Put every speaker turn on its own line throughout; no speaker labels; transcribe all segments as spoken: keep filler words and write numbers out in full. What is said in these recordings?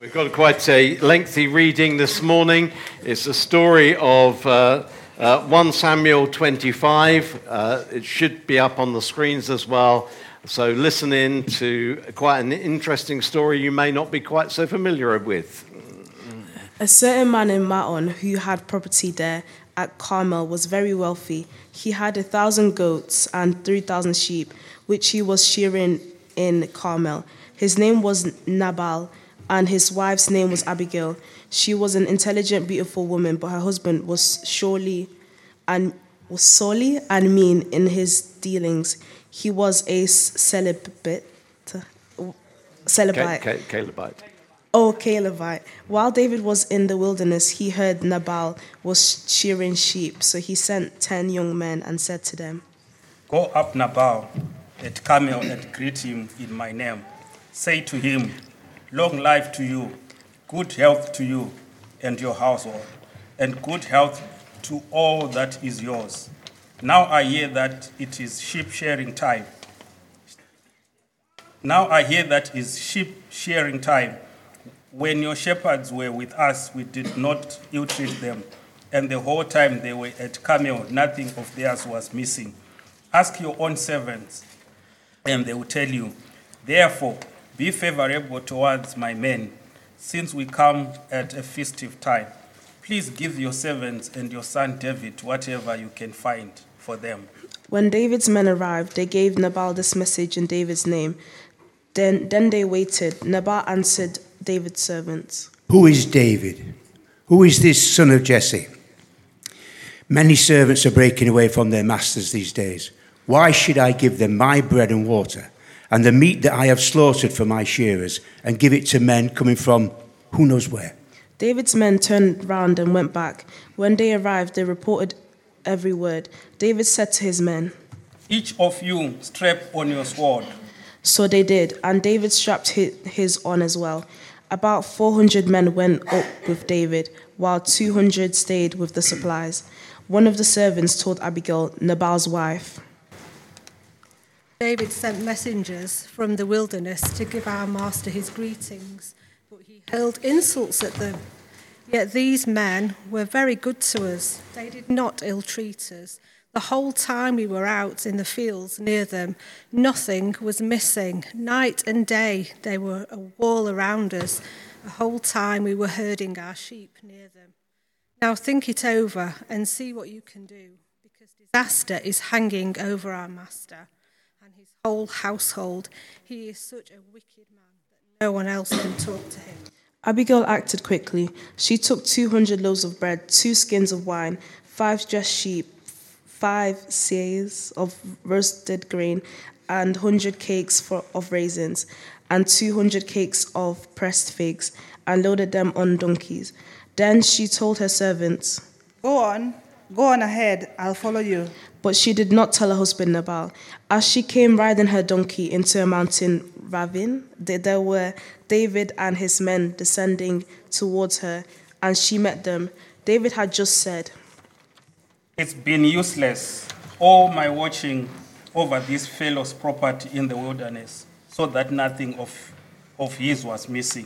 We've got quite a lengthy reading this morning. It's a story of uh, uh, First Samuel twenty-five. Uh, it should be up on the screens as well. So listen in to quite an interesting story you may not be quite so familiar with.
A certain man in Maon who had property there at Carmel was very wealthy. He had a thousand goats and three thousand sheep, which he was shearing in Carmel. His name was Nabal, and his wife's name was Abigail. She was an intelligent, beautiful woman, but her husband was surely and was sorely and mean in his dealings. He was a celibate, celibate.
Ca- Ca- Calebite.
Oh, Calebite. While David was in the wilderness, he heard Nabal was shearing sheep. So he sent ten young men and said to them,
"Go up Nabal at Carmel and greet him in my name. Say to him, 'Long life to you, good health to you and your household, and good health to all that is yours. Now I hear that it is sheep shearing time. Now I hear that is sheep shearing time. When your shepherds were with us, we did not ill-treat them, and the whole time they were at Carmel, nothing of theirs was missing. Ask your own servants, and they will tell you. Therefore, be favorable towards my men, since we come at a festive time. Please give your servants and your son David whatever you can find for them.'"
When David's men arrived, they gave Nabal this message in David's name. Then, then they waited. Nabal answered David's servants,
"Who is David? Who is this son of Jesse? Many servants are breaking away from their masters these days. Why should I give them my bread and water, and the meat that I have slaughtered for my shearers, and give it to men coming from who knows where?"
David's men turned round and went back. When they arrived, they reported every word. David said to his men,
"Each of you strap on your sword."
So they did, and David strapped his on as well. About four hundred men went up with David, while two hundred stayed with the supplies. One of the servants told Abigail, Nabal's wife,
"David sent messengers from the wilderness to give our master his greetings, but he hurled insults at them. Yet these men were very good to us. They did not ill-treat us. The whole time we were out in the fields near them, nothing was missing. Night and day they were a wall around us. The whole time we were herding our sheep near them. Now think it over and see what you can do, because disaster is hanging over our master and his whole household. He is such a wicked man that no one else can talk to him."
Abigail acted quickly. She took two hundred loaves of bread, two skins of wine, five dressed sheep, five seahs of roasted grain, and one hundred cakes for, of raisins, and two hundred cakes of pressed figs, and loaded them on donkeys. Then she told her servants,
"Go on, go on ahead, I'll follow you."
But she did not tell her husband Nabal. As she came riding her donkey into a mountain ravine, there were David and his men descending towards her, and she met them. David had just said,
"It's been useless, all my watching over this fellow's property in the wilderness, so that nothing of, of his was missing.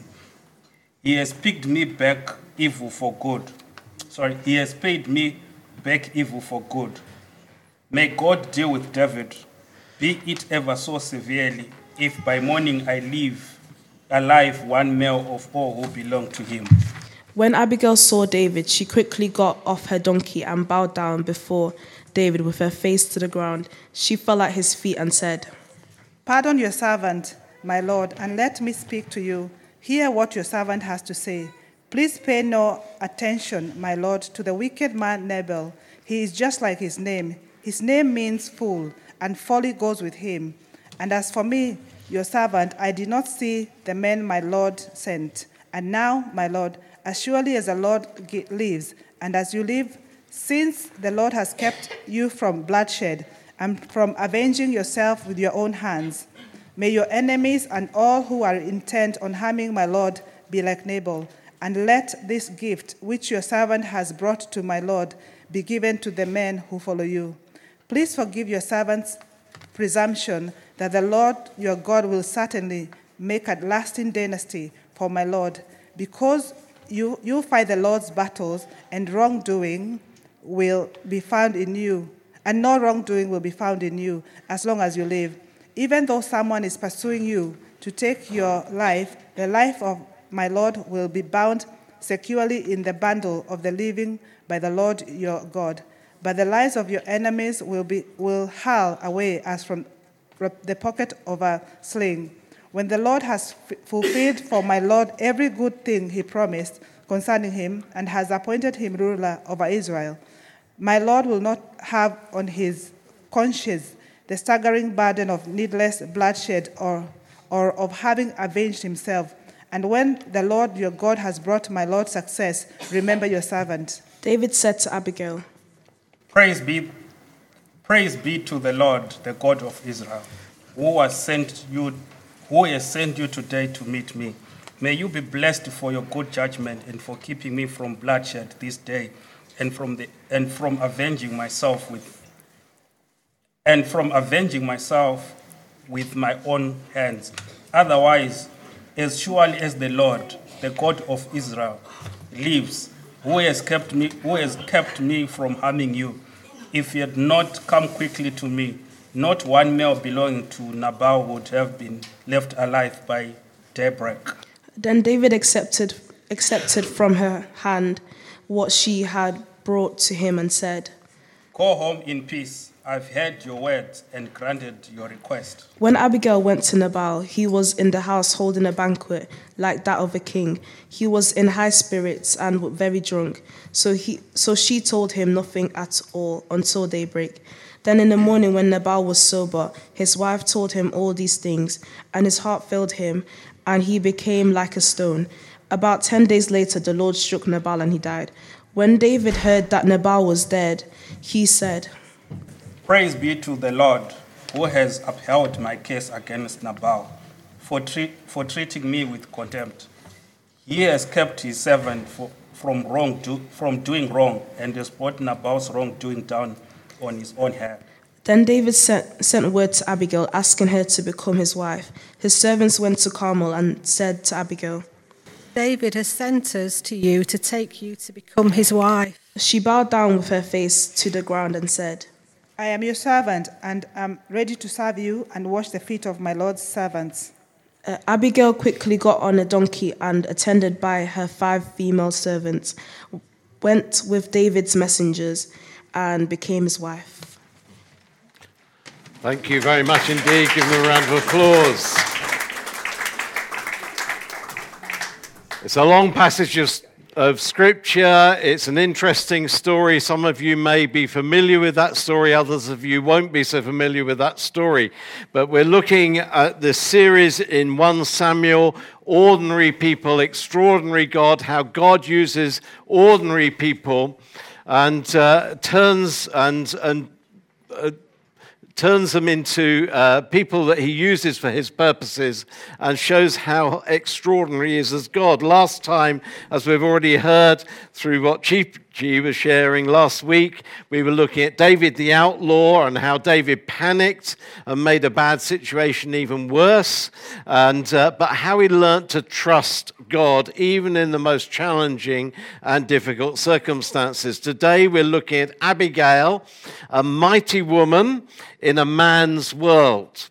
He has picked me back evil for good. Sorry, he has paid me back evil for good. May God deal with David, be it ever so severely, if by morning I leave alive one male of all who belong to him."
When Abigail saw David, she quickly got off her donkey and bowed down before David with her face to the ground. She fell at his feet and said,
"Pardon your servant, my lord, and let me speak to you. Hear what your servant has to say. Please pay no attention, my lord, to the wicked man Nabal. He is just like his name. His name means fool, and folly goes with him. And as for me, your servant, I did not see the men my lord sent. And now, my lord, as surely as the Lord lives, and as you live, since the Lord has kept you from bloodshed and from avenging yourself with your own hands, may your enemies and all who are intent on harming my lord be like Nabal, and let this gift which your servant has brought to my lord be given to the men who follow you. Please forgive your servant's presumption that the Lord your God will certainly make a lasting dynasty for my lord. because you, you fight the Lord's battles, and wrongdoing will be found in you, and no wrongdoing will be found in you as long as you live. Even though someone is pursuing you to take your life, the life of my Lord will be bound securely in the bundle of the living by the Lord your God. But the lives of your enemies will be will hurl away as from the pocket of a sling. When the Lord has f- fulfilled for my Lord every good thing he promised concerning him, and has appointed him ruler over Israel, my Lord will not have on his conscience the staggering burden of needless bloodshed or, or of having avenged himself. And when the Lord your God has brought my Lord success, remember your servant.
David said to Abigail,
Praise be, praise be to the Lord, the God of Israel, who has sent you, who has sent you today to meet me. May you be blessed for your good judgment and for keeping me from bloodshed this day, and from the and from avenging myself with and from avenging myself with my own hands. Otherwise, as surely as the Lord, the God of Israel, lives, who has kept me, who has kept me from harming you, if you had not come quickly to me, not one male belonging to Nabal would have been left alive by daybreak.
Then David accepted accepted from her hand what she had brought to him and said,
Go home in peace. I've heard your words and granted your request.
When Abigail went to Nabal, he was in the house holding a banquet like that of a king. He was in high spirits and very drunk. So he, so she told him nothing at all until daybreak. Then in the morning when Nabal was sober, his wife told him all these things, and his heart failed him, and he became like a stone. About ten days later, the Lord struck Nabal and he died. When David heard that Nabal was dead, he said,
Praise be to the Lord, who has upheld my case against Nabal for, treat, for treating me with contempt. He has kept his servant for, from, wrong do, from doing wrong, and has brought Nabal's wrongdoing down on his own head.
Then David sent, sent word to Abigail, asking her to become his wife. His servants went to Carmel and said to Abigail,
David has sent us to you to take you to become his wife.
She bowed down with her face to the ground and said,
I am your servant, and am ready to serve you and wash the feet of my Lord's servants.
Uh, Abigail quickly got on a donkey and, attended by her five female servants, went with David's messengers and became his wife.
Thank you very much indeed. Give them a round of applause. It's a long passage of, of scripture. It's an interesting story. Some of you may be familiar with that story. Others of you won't be so familiar with that story. But we're looking at the series in First Samuel, Ordinary People, Extraordinary God, how God uses ordinary people and uh, turns and and uh, turns them into uh, people that he uses for his purposes, and shows how extraordinary he is as God. Last time, as we've already heard through what Chief G was sharing last week, we were looking at David the outlaw and how David panicked and made a bad situation even worse, and uh, but how he learnt to trust God even in the most challenging and difficult circumstances. Today we're looking at Abigail, a mighty woman in a man's world.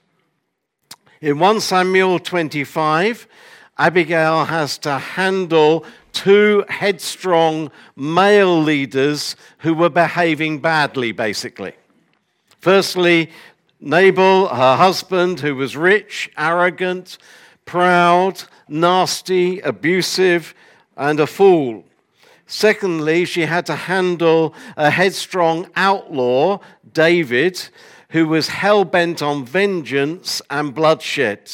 In First Samuel twenty-five, Abigail has to handle two headstrong male leaders who were behaving badly, basically. Firstly, Nabal, her husband, who was rich, arrogant, proud, nasty, abusive, and a fool. Secondly, she had to handle a headstrong outlaw, David, who was hell-bent on vengeance and bloodshed.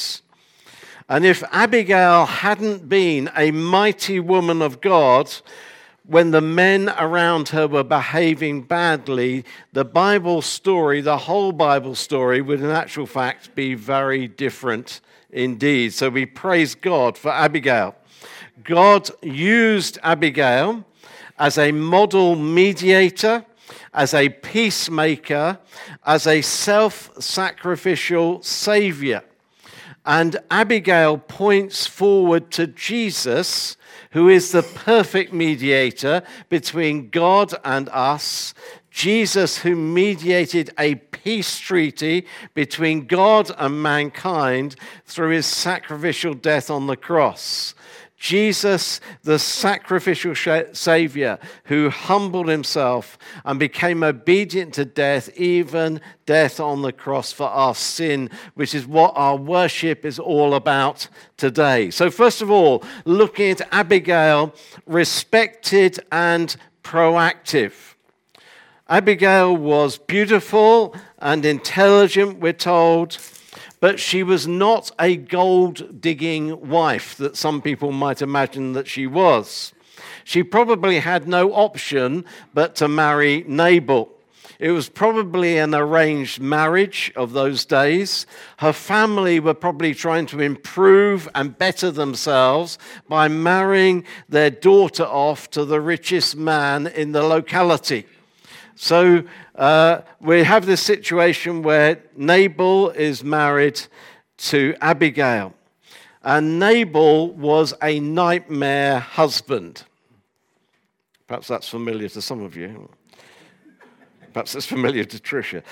And if Abigail hadn't been a mighty woman of God, when the men around her were behaving badly, the Bible story, the whole Bible story, would in actual fact be very different indeed. So we praise God for Abigail. God used Abigail as a model mediator, as a peacemaker, as a self-sacrificial savior. And Abigail points forward to Jesus, who is the perfect mediator between God and us, Jesus, who mediated a peace treaty between God and mankind through his sacrificial death on the cross. Jesus, the sacrificial Savior, who humbled himself and became obedient to death, even death on the cross for our sin, which is what our worship is all about today. So first of all, looking at Abigail, respected and proactive. Abigail was beautiful and intelligent, we're told, but she was not a gold-digging wife that some people might imagine that she was. She probably had no option but to marry Nabal. It was probably an arranged marriage of those days. Her family were probably trying to improve and better themselves by marrying their daughter off to the richest man in the locality. So uh, we have this situation where Nabal is married to Abigail. And Nabal was a nightmare husband. Perhaps that's familiar to some of you. Perhaps it's familiar to Tricia.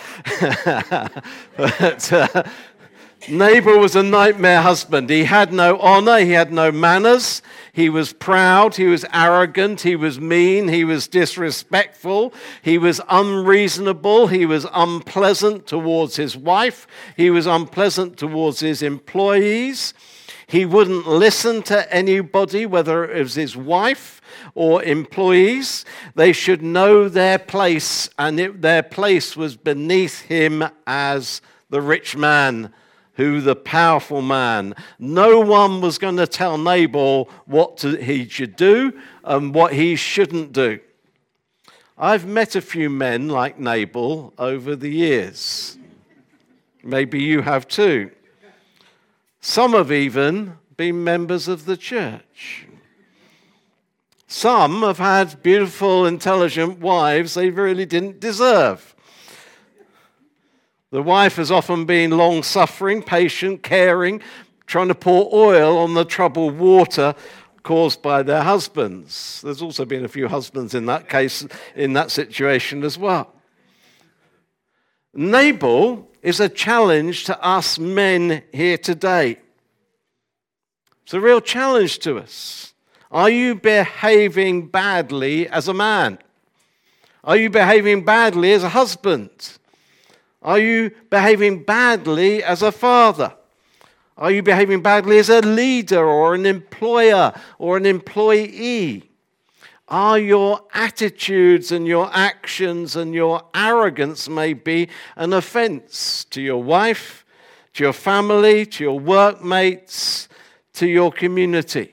but, uh, Nabal was a nightmare husband. He had no honor, he had no manners, he was proud, he was arrogant, he was mean, he was disrespectful, he was unreasonable, he was unpleasant towards his wife, he was unpleasant towards his employees. He wouldn't listen to anybody, whether it was his wife or employees. They should know their place, and it, their place was beneath him as the rich man, who the powerful man. No one was going to tell Nabal what to, he should do and what he shouldn't do. I've met a few men like Nabal over the years. Maybe you have too. Some have even been members of the church. Some have had beautiful, intelligent wives they really didn't deserve. The wife has often been long-suffering, patient, caring, trying to pour oil on the troubled water caused by their husbands. There's also been a few husbands in that case, in that situation as well. Nabal is a challenge to us men here today. It's a real challenge to us. Are you behaving badly as a man? Are you behaving badly as a husband? Are you behaving badly as a father? Are you behaving badly as a leader or an employer or an employee? Are your attitudes and your actions and your arrogance maybe an offense to your wife, to your family, to your workmates, to your community?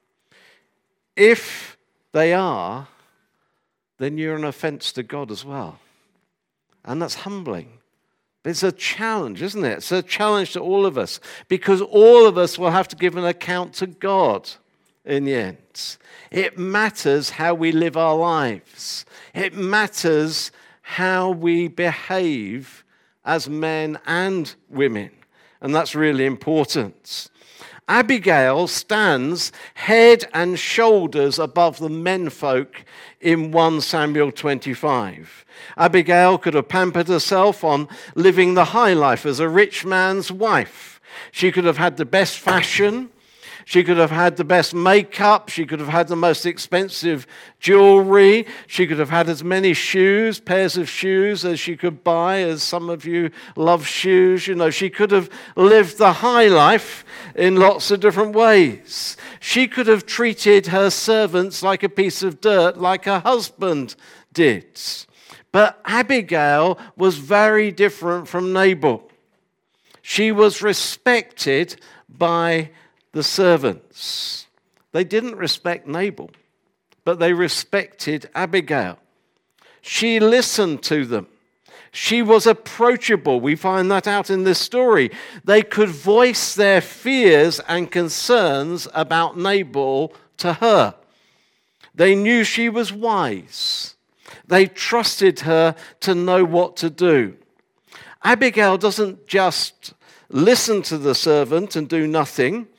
If they are, then you're an offense to God as well. And that's humbling. It's a challenge, isn't it? It's a challenge to all of us, because all of us will have to give an account to God in the end. It matters how we live our lives. It matters how we behave as men and women. And that's really important. Abigail stands head and shoulders above the menfolk in First Samuel twenty-five. Abigail could have pampered herself on living the high life as a rich man's wife. She could have had the best fashion. She could have had the best makeup. She could have had the most expensive jewelry. She could have had as many shoes, pairs of shoes as she could buy, as some of you love shoes. You know, she could have lived the high life in lots of different ways. She could have treated her servants like a piece of dirt, like her husband did. But Abigail was very different from Nabal. She was respected by the servants. They didn't respect Nabal, but they respected Abigail. She listened to them. She was approachable. We find that out in this story. They could voice their fears and concerns about Nabal to her. They knew she was wise. They trusted her to know what to do. Abigail doesn't just listen to the servant and do nothing.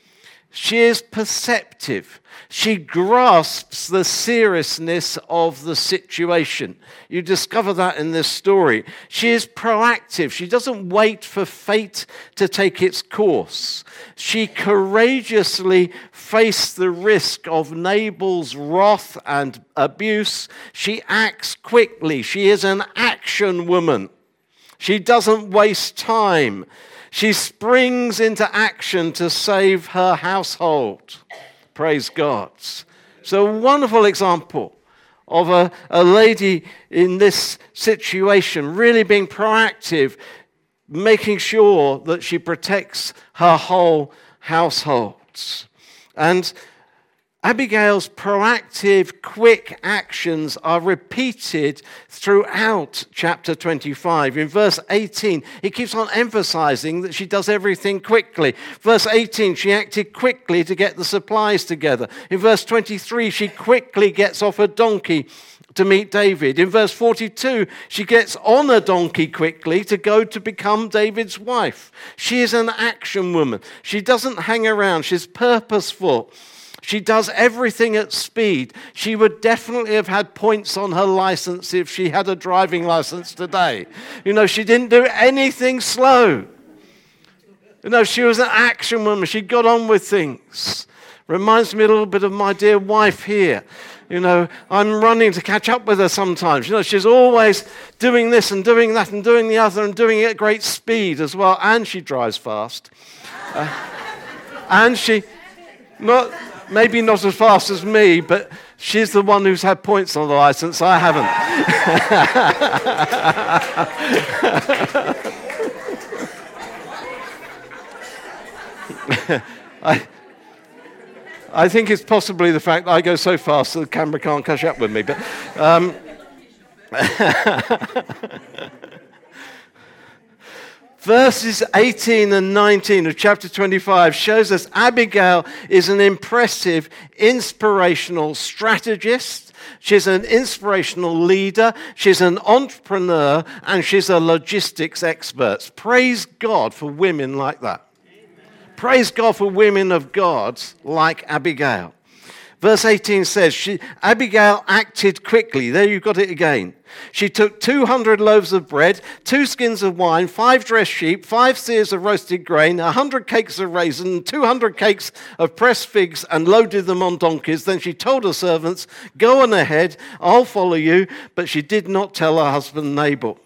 She is perceptive. She grasps the seriousness of the situation. You discover that in this story. She is proactive. She doesn't wait for fate to take its course. She courageously faced the risk of Nabal's wrath and abuse. She acts quickly. She is an action woman. She doesn't waste time. She springs into action to save her household. Praise God. So a wonderful example of a, a lady in this situation really being proactive, making sure that she protects her whole household. And Abigail's proactive, quick actions are repeated throughout chapter twenty-five. In verse eighteen, he keeps on emphasizing that she does everything quickly. Verse eighteen, she acted quickly to get the supplies together. In verse twenty-three, she quickly gets off a donkey to meet David. In verse forty-two, she gets on a donkey quickly to go to become David's wife. She is an action woman. She doesn't hang around. She's purposeful. She does everything at speed. She would definitely have had points on her license if she had a driving license today. You know, she didn't do anything slow. You know, she was an action woman. She got on with things. Reminds me a little bit of my dear wife here. You know, I'm running to catch up with her sometimes. You know, she's always doing this and doing that and doing the other and doing it at great speed as well. And she drives fast. Uh, and she, not... Maybe not as fast as me, but she's the one who's had points on the license. I haven't. I, I think it's possibly the fact that I go so fast that the camera can't catch up with me. But um, verses eighteen and nineteen of chapter twenty-five shows us Abigail is an impressive, inspirational strategist. She's an inspirational leader. She's an entrepreneur, and she's a logistics expert. Praise God for women like that. Amen. Praise God for women of God like Abigail. Verse eighteen says, she, Abigail acted quickly. There you've got it again. She took two hundred loaves of bread, two skins of wine, five dressed sheep, five seers of roasted grain, one hundred cakes of raisin, two hundred cakes of pressed figs, and loaded them on donkeys. Then she told her servants, go on ahead, I'll follow you. But she did not tell her husband Nabal.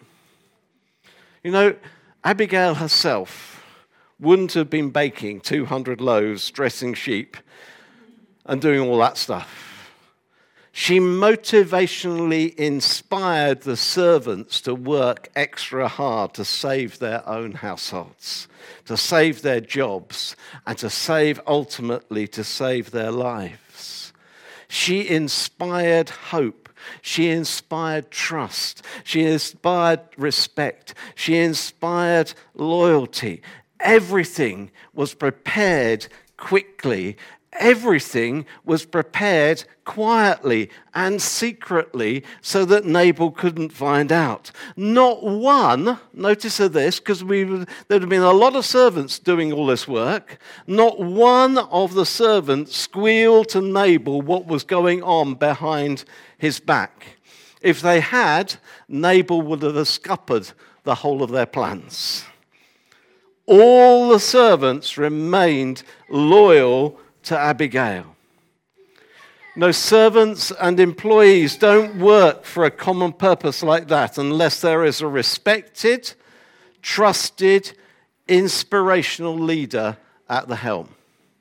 You know, Abigail herself wouldn't have been baking two hundred loaves, dressing sheep, and doing all that stuff. She motivationally inspired the servants to work extra hard to save their own households, to save their jobs, and to save, ultimately, to save their lives. She inspired hope. She inspired trust. She inspired respect. She inspired loyalty. Everything was prepared quickly. Everything was prepared quietly and secretly so that Nabal couldn't find out. Not one, notice of this, because we there'd have been a lot of servants doing all this work, not one of the servants squealed to Nabal what was going on behind his back. If they had, Nabal would have scuppered the whole of their plans. All the servants remained loyal to Abigail. No, servants and employees don't work for a common purpose like that unless there is a respected, trusted, inspirational leader at the helm.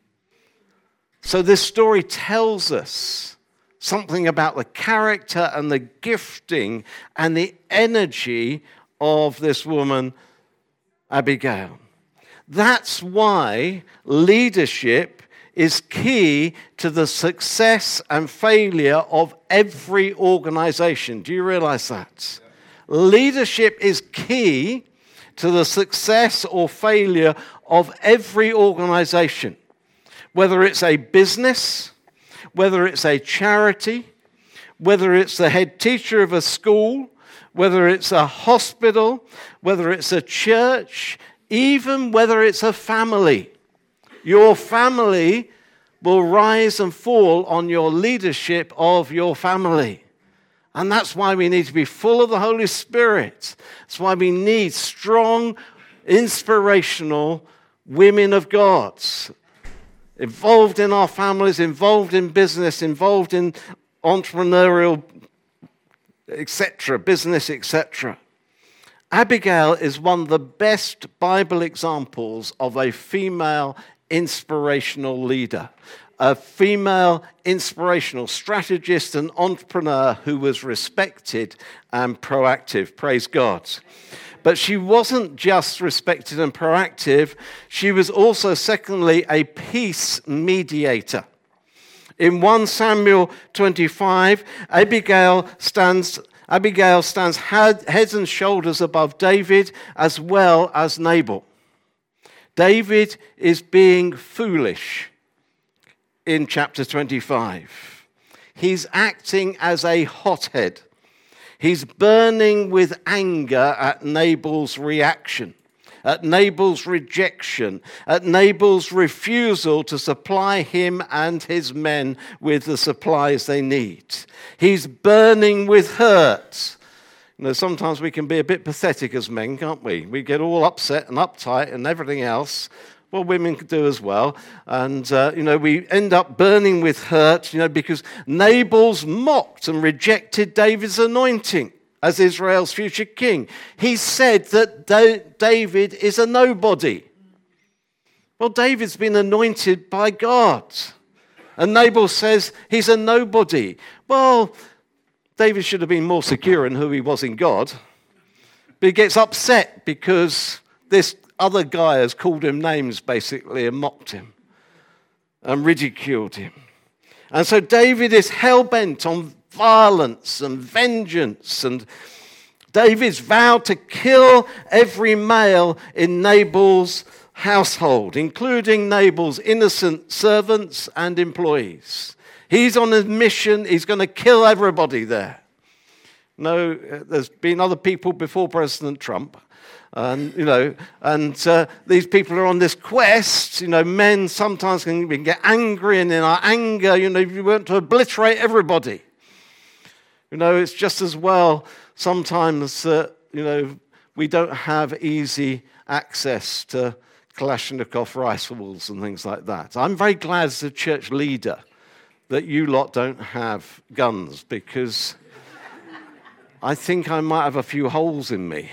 So this story tells us something about the character and the gifting and the energy of this woman, Abigail. That's why leadership is key to the success and failure of every organization. Do you realize that? Yeah. Leadership is key to the success or failure of every organization. Whether it's a business, whether it's a charity, whether it's the head teacher of a school, whether it's a hospital, whether it's a church, even whether it's a family. Your family will rise and fall on your leadership of your family. And that's why we need to be full of the Holy Spirit. That's why we need strong, inspirational women of God, involved in our families, involved in business, involved in entrepreneurial, et cetera, business, et cetera. Abigail is one of the best Bible examples of a female inspirational leader, a female inspirational strategist and entrepreneur who was respected and proactive. Praise God. But she wasn't just respected and proactive, she was also, secondly, a peace mediator. In First Samuel twenty-five, Abigail stands, Abigail stands head, heads and shoulders above David as well as Nabal. David is being foolish in chapter twenty-five. He's acting as a hothead. He's burning with anger at Nabal's reaction, at Nabal's rejection, at Nabal's refusal to supply him and his men with the supplies they need. He's burning with hurt. You know, sometimes we can be a bit pathetic as men, can't we? We get all upset and uptight and everything else. Well, women could do as well. And, uh, you know, we end up burning with hurt, you know, because Nabal's mocked and rejected David's anointing as Israel's future king. He said that da- David is a nobody. Well, David's been anointed by God. And Nabal says he's a nobody. Well, David should have been more secure in who he was in God. But he gets upset because this other guy has called him names, basically, and mocked him and ridiculed him. And so David is hell-bent on violence and vengeance. And David's vowed to kill every male in Nabal's household, including Nabal's innocent servants and employees. He's on a mission. He's going to kill everybody there. No, there's been other people before President Trump. And, you know, and uh, these people are on this quest. You know, men sometimes can, can get angry, and in our anger, you know, we want to obliterate everybody. You know, it's just as well sometimes that, uh, you know, we don't have easy access to Kalashnikov rifles and things like that. I'm very glad as a church leader that you lot don't have guns, because I think I might have a few holes in me.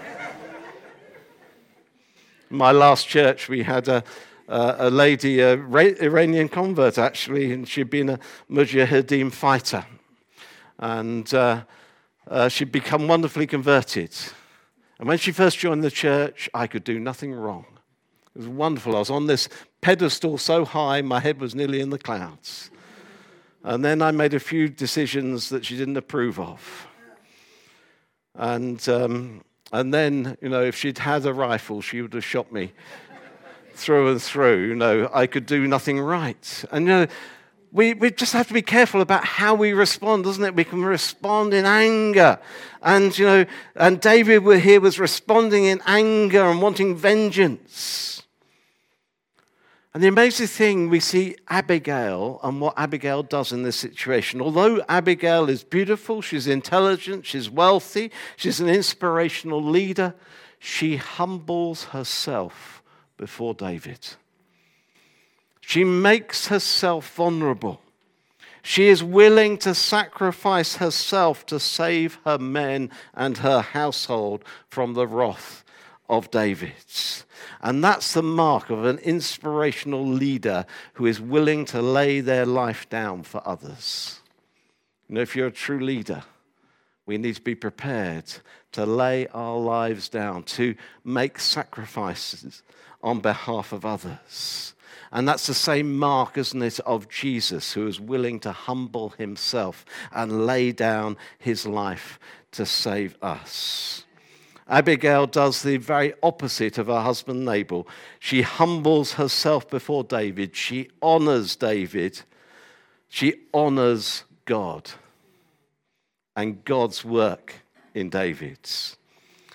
My last church, we had a, a, a lady, a Iranian convert actually, and she'd been a Mujahideen fighter. And uh, uh, she'd become wonderfully converted. And when she first joined the church, I could do nothing wrong. It was wonderful. I was on this pedestal so high, my head was nearly in the clouds. And then I made a few decisions that she didn't approve of. And... Um, And then, you know, if she'd had a rifle, she would have shot me through and through. You know, I could do nothing right. And, you know, we, we just have to be careful about how we respond, doesn't it? We can respond in anger. And, you know, and David here was responding in anger and wanting vengeance. And the amazing thing, we see Abigail and what Abigail does in this situation. Although Abigail is beautiful, she's intelligent, she's wealthy, she's an inspirational leader, she humbles herself before David. She makes herself vulnerable. She is willing to sacrifice herself to save her men and her household from the wrath of David. And that's the mark of an inspirational leader who is willing to lay their life down for others. You know, if you're a true leader, we need to be prepared to lay our lives down, to make sacrifices on behalf of others. And that's the same mark, isn't it, of Jesus, who is willing to humble himself and lay down his life to save us. Abigail does the very opposite of her husband Nabal. She humbles herself before David. She honors David. She honors God and God's work in David.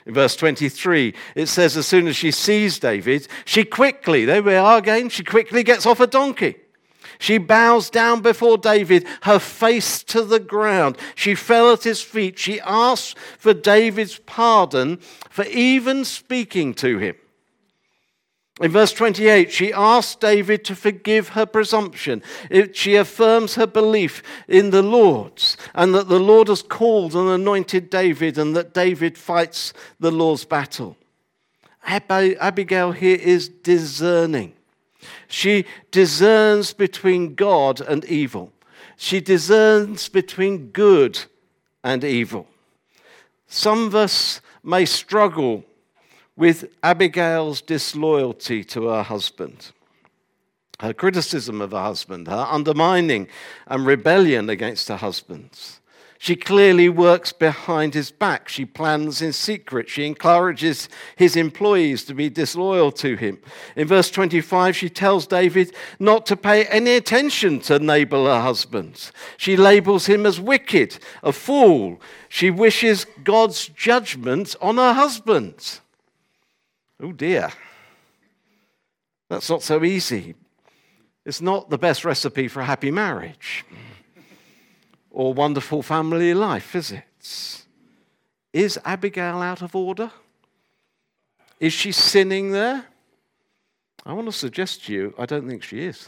In verse twenty-three, it says as soon as she sees David, she quickly, there we are again, she quickly gets off a donkey. She bows down before David, her face to the ground. She fell at his feet. She asked for David's pardon for even speaking to him. In verse twenty-eight, she asks David to forgive her presumption. She affirms her belief in the Lord and that the Lord has called and anointed David and that David fights the Lord's battle. Abigail here is discerning. She discerns between God and evil. She discerns between good and evil. Some of us may struggle with Abigail's disloyalty to her husband, her criticism of her husband, her undermining and rebellion against her husband. She clearly works behind his back. She plans in secret. She encourages his employees to be disloyal to him. In verse twenty-five, she tells David not to pay any attention to Nabal, her husband. She labels him as wicked, a fool. She wishes God's judgment on her husband. Oh dear, that's not so easy. It's not the best recipe for a happy marriage or wonderful family life, is it? Is Abigail out of order? Is she sinning there? I want to suggest to you, I don't think she is.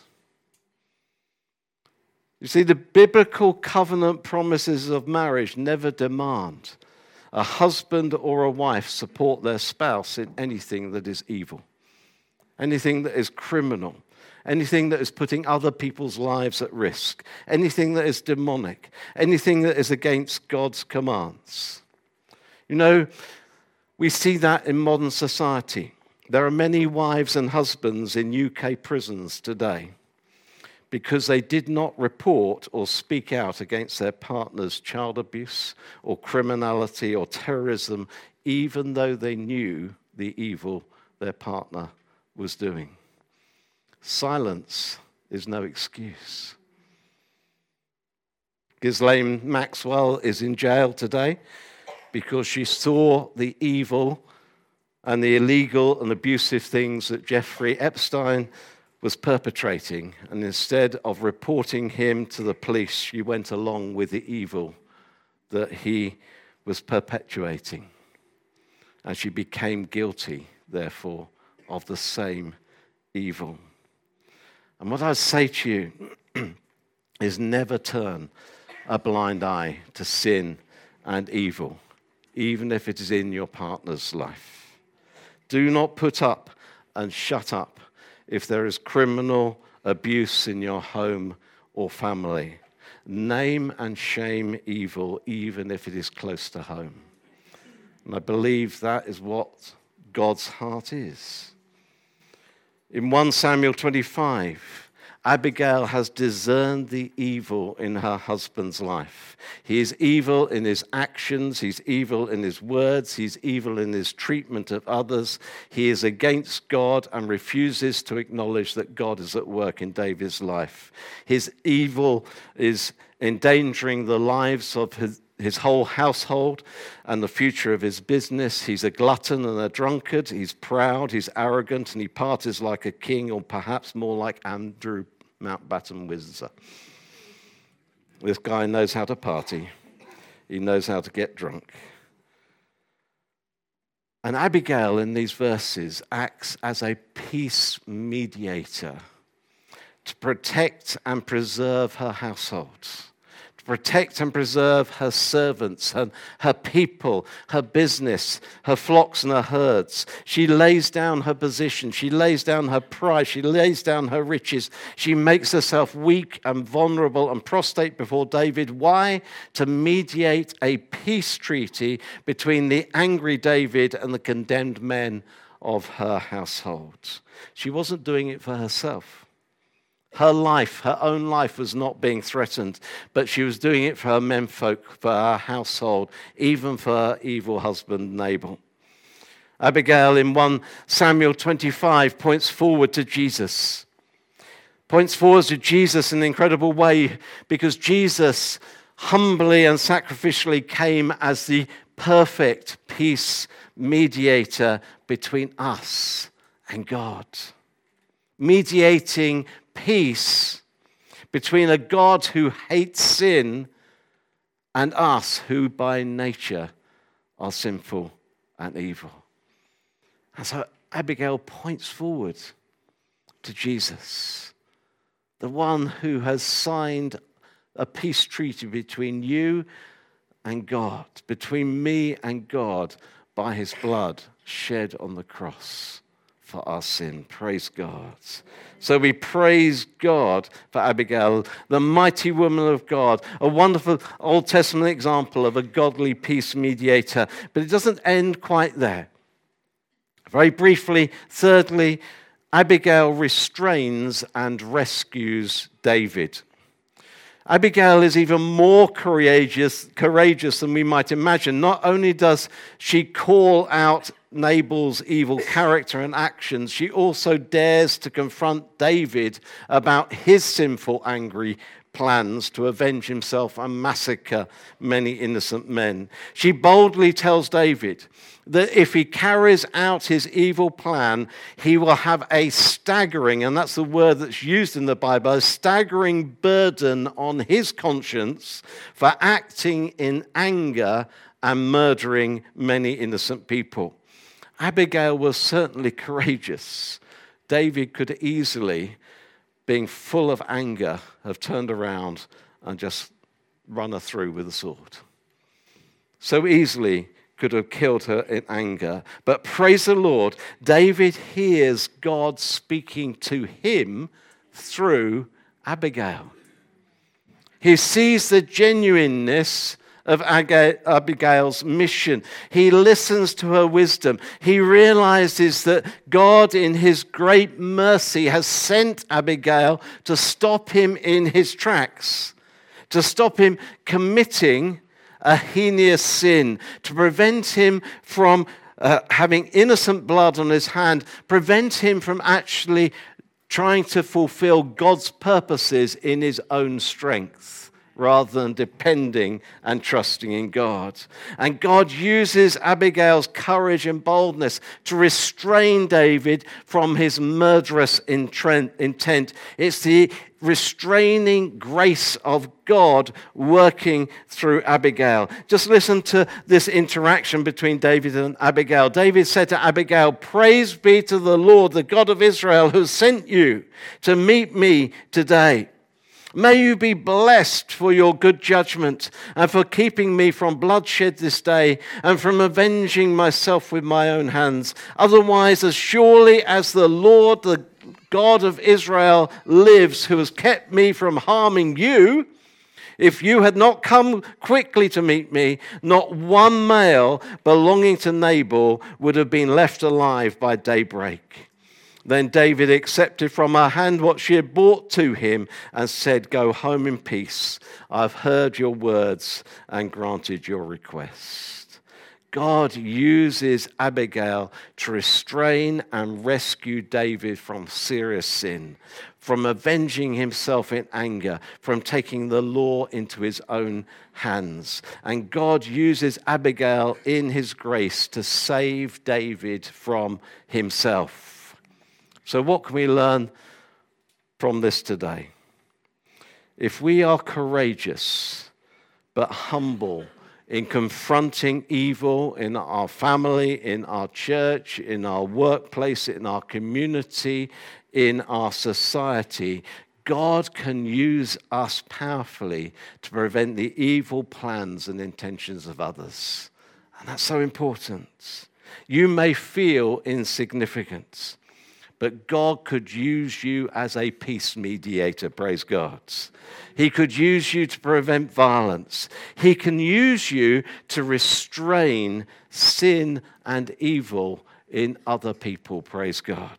You see, the biblical covenant promises of marriage never demand a husband or a wife support their spouse in anything that is evil, anything that is criminal, anything that is putting other people's lives at risk, anything that is demonic, anything that is against God's commands. You know, we see that in modern society. There are many wives and husbands in U K prisons today because they did not report or speak out against their partner's child abuse or criminality or terrorism, even though they knew the evil their partner was doing. Silence is no excuse. Ghislaine Maxwell is in jail today because she saw the evil and the illegal and abusive things that Jeffrey Epstein was perpetrating, and instead of reporting him to the police, she went along with the evil that he was perpetuating. And she became guilty, therefore, of the same evil. And what I say to you is never turn a blind eye to sin and evil, even if it is in your partner's life. Do not put up and shut up if there is criminal abuse in your home or family. Name and shame evil, even if it is close to home. And I believe that is what God's heart is. In First Samuel twenty-five, Abigail has discerned the evil in her husband's life. He is evil in his actions, he's evil in his words, he's evil in his treatment of others. He is against God and refuses to acknowledge that God is at work in David's life. His evil is endangering the lives of his his whole household and the future of his business. He's a glutton and a drunkard. He's proud, he's arrogant, and he parties like a king, or perhaps more like Andrew Mountbatten Windsor. This guy knows how to party. He knows how to get drunk. And Abigail in these verses acts as a peace mediator to protect and preserve her household, protect and preserve her servants, her, her people, her business, her flocks and her herds. She lays down her position. She lays down her pride. She lays down her riches. She makes herself weak and vulnerable and prostrate before David. Why? To mediate a peace treaty between the angry David and the condemned men of her household. She wasn't doing it for herself. Her life, her own life was not being threatened, but she was doing it for her menfolk, for her household, even for her evil husband Nabal. Abigail in First Samuel twenty-five points forward to Jesus. Points forward to Jesus in an incredible way, because Jesus humbly and sacrificially came as the perfect peace mediator between us and God. Mediating peace between a God who hates sin and us who by nature are sinful and evil. And so Abigail points forward to Jesus, the one who has signed a peace treaty between you and God, between me and God, by his blood shed on the cross for our sin. Praise God. So we praise God for Abigail, the mighty woman of God, a wonderful Old Testament example of a godly peace mediator. But it doesn't end quite there. Very briefly, thirdly, Abigail restrains and rescues David. Abigail is even more courageous, courageous than we might imagine. Not only does she call out Nabal's evil character and actions, she also dares to confront David about his sinful, angry plans to avenge himself and massacre many innocent men. She boldly tells David that if he carries out his evil plan, he will have a staggering, and that's the word that's used in the Bible, a staggering burden on his conscience for acting in anger and murdering many innocent people. Abigail was certainly courageous. David could easily, being full of anger, have turned around and just run her through with a sword. So easily could have killed her in anger. But praise the Lord, David hears God speaking to him through Abigail. He sees the genuineness of Abigail's mission. He listens to her wisdom. He realizes that God, in his great mercy, has sent Abigail to stop him in his tracks, to stop him committing a heinous sin, to prevent him from uh, having innocent blood on his hand, prevent him from actually trying to fulfill God's purposes in his own strength, rather than depending and trusting in God. And God uses Abigail's courage and boldness to restrain David from his murderous intent. It's the restraining grace of God working through Abigail. Just listen to this interaction between David and Abigail. David said to Abigail, "Praise be to the Lord, the God of Israel, who sent you to meet me today. May you be blessed for your good judgment and for keeping me from bloodshed this day and from avenging myself with my own hands. Otherwise, as surely as the Lord, the God of Israel, lives, who has kept me from harming you, if you had not come quickly to meet me, not one male belonging to Nabal would have been left alive by daybreak." Then David accepted from her hand what she had brought to him and said, "Go home in peace. I've heard your words and granted your request." God uses Abigail to restrain and rescue David from serious sin, from avenging himself in anger, from taking the law into his own hands. And God uses Abigail in his grace to save David from himself. So what can we learn from this today? If we are courageous but humble in confronting evil in our family, in our church, in our workplace, in our community, in our society, God can use us powerfully to prevent the evil plans and intentions of others. And that's so important. You may feel insignificant, but God could use you as a peace mediator, praise God. He could use you to prevent violence. He can use you to restrain sin and evil in other people, praise God.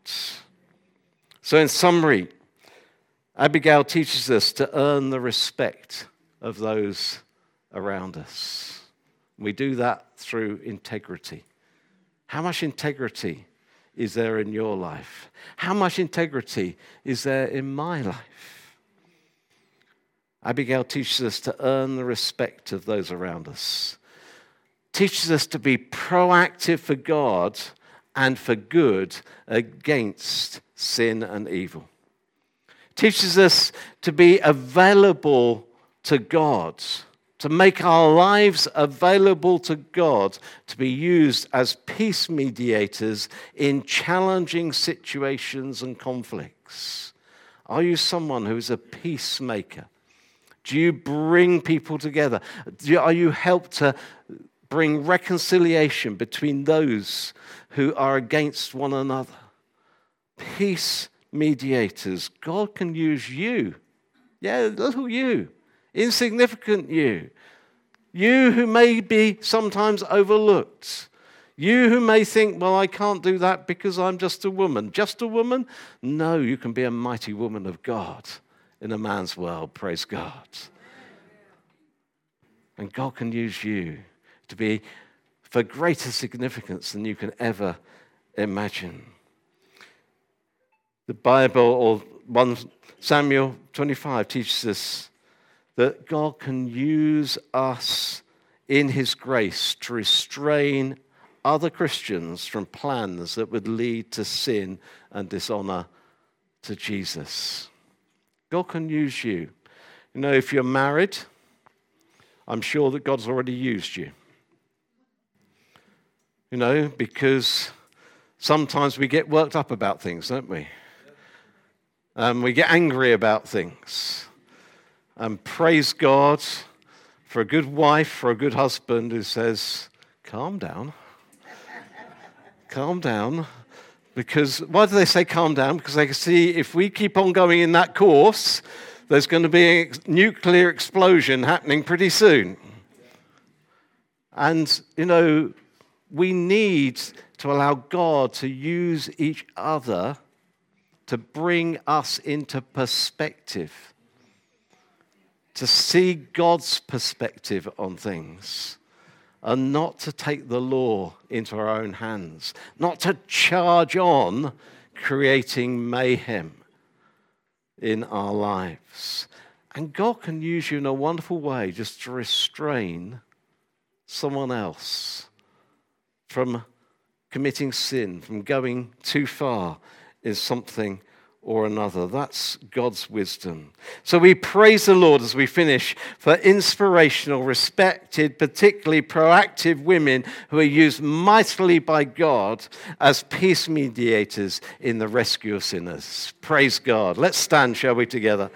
So in summary, Abigail teaches us to earn the respect of those around us. We do that through integrity. How much integrity is there in your life? How much integrity is there in my life? Abigail teaches us to earn the respect of those around us, teaches us to be proactive for God and for good against sin and evil. Teaches us to be available to God, to make our lives available to God, to be used as peace mediators in challenging situations and conflicts. Are you someone who is a peacemaker? Do you bring people together? Do you, are you helped to bring reconciliation between those who are against one another? Peace mediators. God can use you. Yeah, little you. Insignificant you. You who may be sometimes overlooked. You who may think, well, I can't do that because I'm just a woman. Just a woman? No, you can be a mighty woman of God in a man's world. Praise God. And God can use you to be for greater significance than you can ever imagine. The Bible, or First Samuel twenty-five, teaches us that God can use us in his grace to restrain other Christians from plans that would lead to sin and dishonor to Jesus. God can use you. You know, if you're married, I'm sure that God's already used you. You know, because sometimes we get worked up about things, don't we? Um, we get angry about things. And praise God for a good wife, for a good husband who says, calm down. Calm down. Because, why do they say calm down? Because they can see if we keep on going in that course, there's going to be a nuclear explosion happening pretty soon. And, you know, we need to allow God to use each other to bring us into perspective, to see God's perspective on things, and not to take the law into our own hands, not to charge on creating mayhem in our lives. And God can use you in a wonderful way just to restrain someone else from committing sin, from going too far in something or another. That's God's wisdom. So we praise the Lord as we finish for inspirational, respected, particularly proactive women who are used mightily by God as peace mediators in the rescue of sinners. Praise God. Let's stand, shall we, together?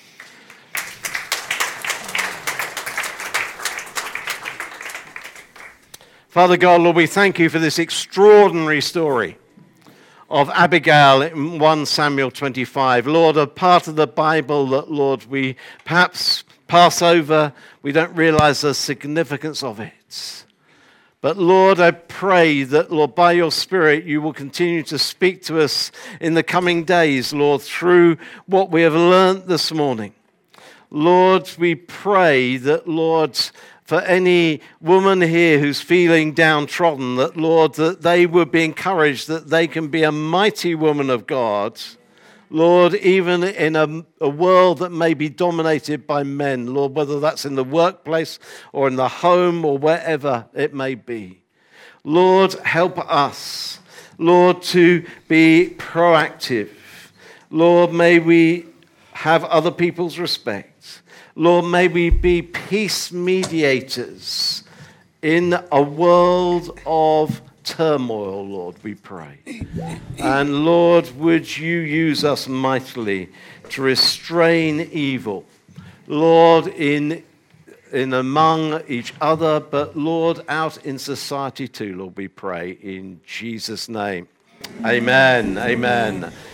Father God, Lord, we thank you for this extraordinary story of Abigail in First Samuel twenty-five. Lord, a part of the Bible that, Lord, we perhaps pass over. We don't realize the significance of it. But, Lord, I pray that, Lord, by your Spirit, you will continue to speak to us in the coming days, Lord, through what we have learnt this morning. Lord, we pray that, Lord, for any woman here who's feeling downtrodden, that, Lord, that they would be encouraged that they can be a mighty woman of God. Lord, even in a, a world that may be dominated by men, Lord, whether that's in the workplace or in the home or wherever it may be. Lord, help us, Lord, to be proactive. Lord, may we have other people's respect. Lord, may we be peace mediators in a world of turmoil, Lord, we pray. And Lord, would you use us mightily to restrain evil, Lord, in, in among each other, but Lord, out in society too, Lord, we pray in Jesus' name. Amen. Amen.